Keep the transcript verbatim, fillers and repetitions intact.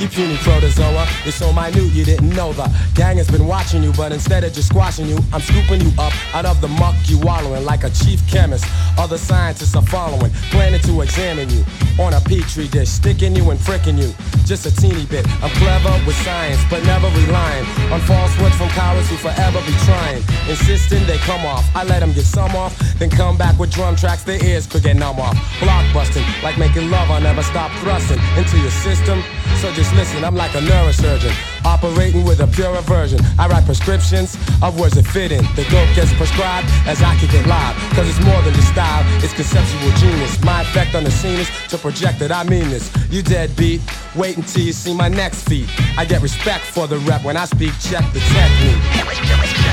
puny protozoa. You're so minute you didn't know the gang has been watching you, but instead of just squashing you, I'm scooping you up out of the muck you wallowing like a chief chemist. Other scientists are following, planning to examine you on a petri dish, sticking you and fricking you just a teeny bit. I'm clever with science, but never relying on false words from cowards who forever be trying, insisting they come off. I let them get some off, then come back with drum tracks their ears could get numb off. Blockbusting, like making love, I never stop thrusting into your system. So just listen, I'm like a neurosurgeon, operating with a pure aversion. I write prescriptions of words that fit in. The dope gets prescribed as I kick it live, cause it's more than just style, it's conceptual genius. My effect on the scene is to project that I mean this. You deadbeat, wait until you see my next feat. I get respect for the rep when I speak, check the technique.